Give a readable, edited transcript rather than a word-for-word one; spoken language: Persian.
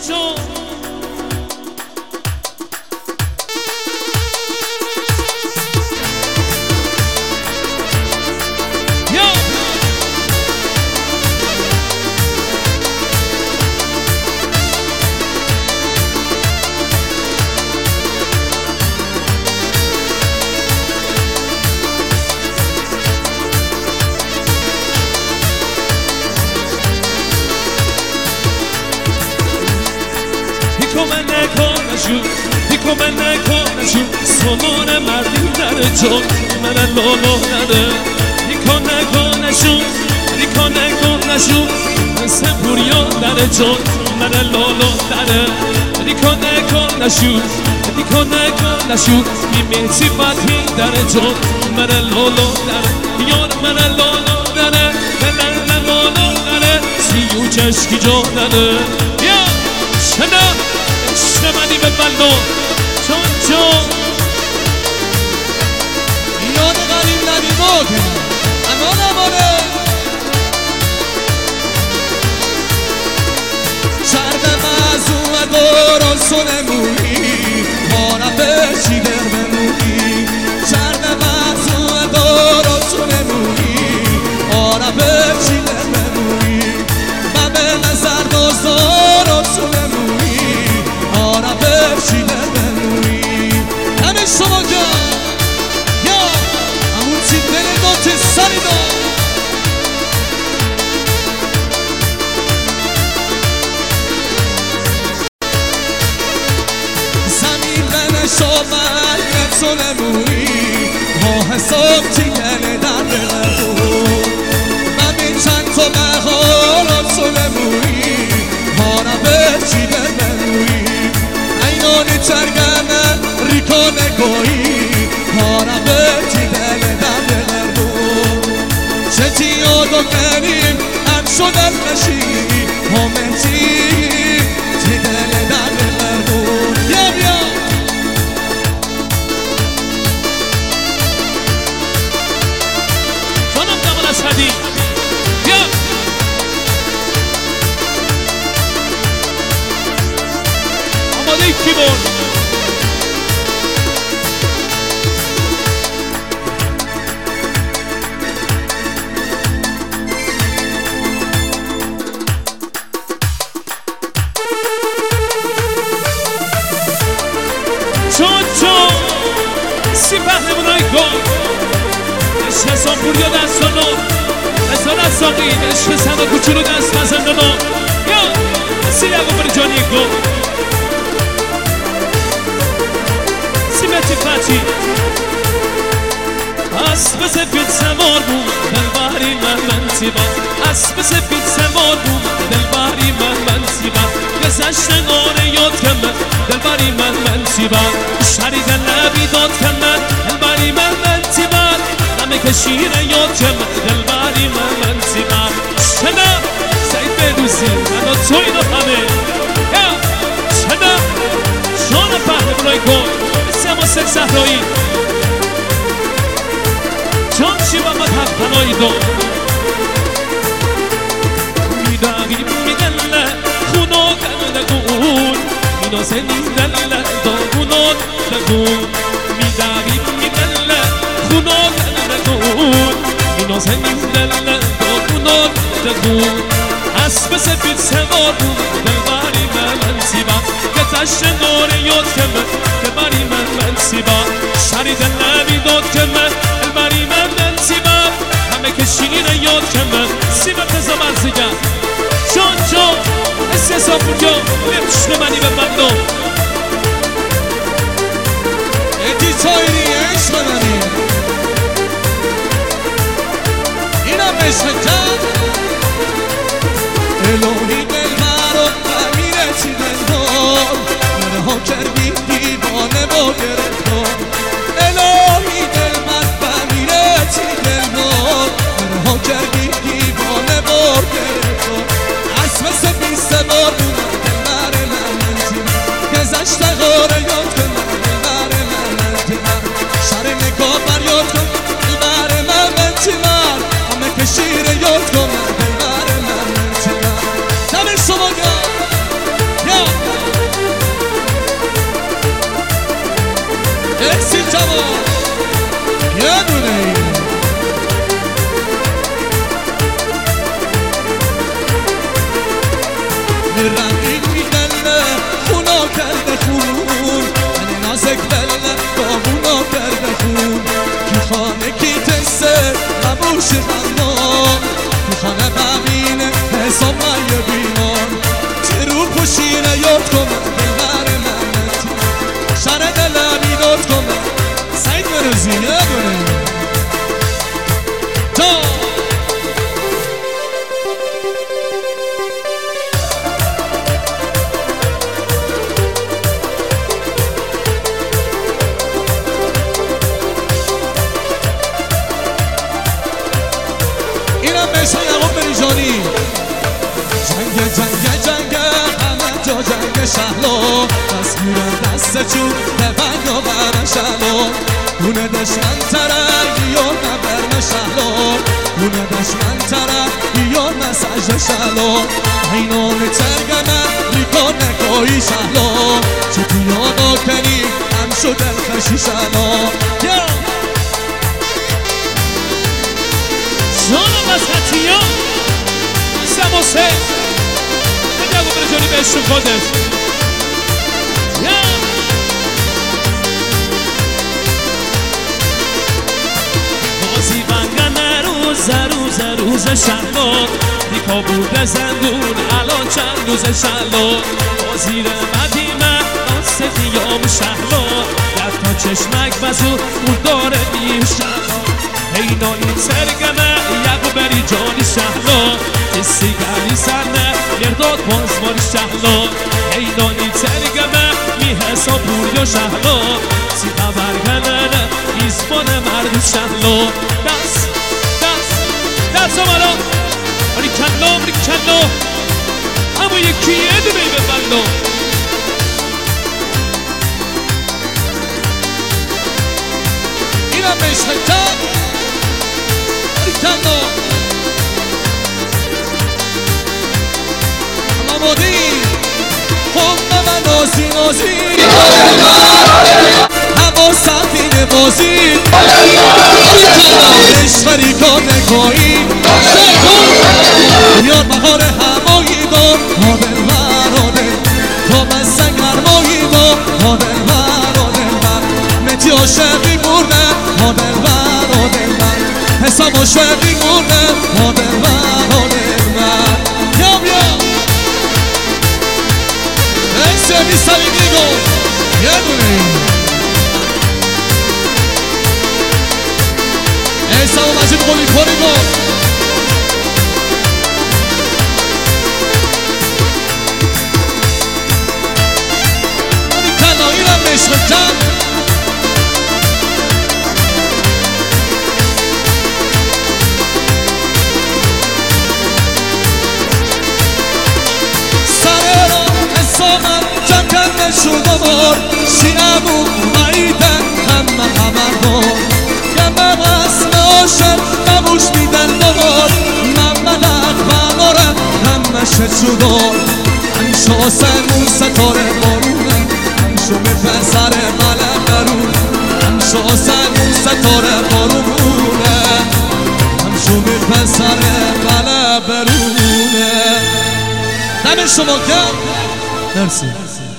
چون come نکنشون سامان مردی داره چون من لالا نده نکنشون مثل پوریا داره چون من لالا داره نکنشون میمیتی فتحی داره چون من لالا داره یار من لالا داره من لالا داره سیو چشکی جا داره یا شنم عشق منی به بلو چون یاد قریب ندیمون امان امانه شرق مزوم دوران سنمونی مارفه چیگر بمونی شرق مزوم دوران سنمونی مارفه چیگر بمونی من به نظر دازداران سنمونی مارفه چیگر بمونی همه شما جان یا همون چی دل دوت سری دار سنمونی ها حساب چیگنه در دلمون من بین چند تا بهارم سنمونی ها را به چیگر بمونی اینانی چرگنه ریکا نگاهی ها را به چیگنه در دلمون چه تیاد و کنیم هم شدن نشی همتی چیگنه در دلمون بیا اسدی بیا آماده کیبورد چون سی پهلوانای گل عشق حسام پوریا دستانو حسان از ساقی عشق سما کوچولو دست مزندانو یا سی لگو بری جانی گل سی متی فتی اسب سفید سوار بود دلبری من سیبا اسب سفید سوار بود دلبری من سیبا گذشتگان یاد کمه دلبری من سیبا شرید لبی داد کمه دلبری من سیبا همه کشیر یاد کمه دلبری من سیبا شنم سعید بدوزی انا تو اینا همه شنم جان پهلوانای گل سما سک صحرایی جان چی محمد حق پناهی داد میداغیم میدله خونا نگون اینا زنی دله داغونا نگون میداغیم میدله خونا نگون اینا زنی دله داغونا نگون اسب سفید سوار بود دلبری من سیبا گتشت نور یاد کمه دلبری من سیبا شرید لبی داد کمه دلبری من سیبا همه کشیر یاد کمه سیبا قضا مرزگر جان حسام پوریا عشق منی به بندم ادی تایری عشق منی اینم عشق کرد الهی دل برات بمیره چی دلدار منها کردی دیوانه با گرفتار الهی دل من بمیره چی دلدار منها کردی دیوانه گوشی خندان تو خانه ببینه حساب من یه بیمان چه رو پوشینه یاد کنه دلبر منتی شهر دلم ایداد کنه سعید مرزیه کنه اینم بهشون یعقوب بریجانی جنگ همه جا جنگ شهلا دست میرن دست چون نبند و برن شهلا اونه دشمن تره بیار نبرن شهلا اونه دشمن تره بیار مسجد شهلا اینان ترگمه لیکان نکایی شهلا چه پیادا کنی هم شد دلخشی شهلا جانم از حتیان سماسه نگه بود برجانی به عشق خودت بازی بنگن روز شهلا دیکا بوده زندون الان چند روز شهلا بازی مدیمه راست خیام شهلا گر تا چشمک بزور اون داره میر شهلا اینانی سرگمه یعقوب بریجانی شهلا کسی گلی سرنه مرداد بازمار شهلا اینانی سرگمه می حساب پوریا شهلا سی خبر گننه ایزمان مرد شهلا دست آمالا ریکنلا اما یکی یه دو بیبه بلا اینم بشتن ریکنلا اما بودی خونه و نازی هوا سفینه بازی اشتری کار نگاهی یار بهار همایی دار مادر برادر تا من سنگ هرمایی دار مادر برادر متی عاشقی مرده مادر برادر حساب عاشقی مرده مادر برادر بیا سلیمی گفت یه دونه ایسا و مجید قولی کنی گفت منی کنایی رو مشغلتم سره را حسامم جمکن نشده بار شیعمو معیدن همه خبردار گمه وصل عاشق نبوش میدن دوبار من ملک بمارم همه شدار همشو آسمون ستاره بارونه همشو بپسر ملک برون همشو آسمون ستاره بارونه همشو بپسر ملک برونه دم شما کم مرسی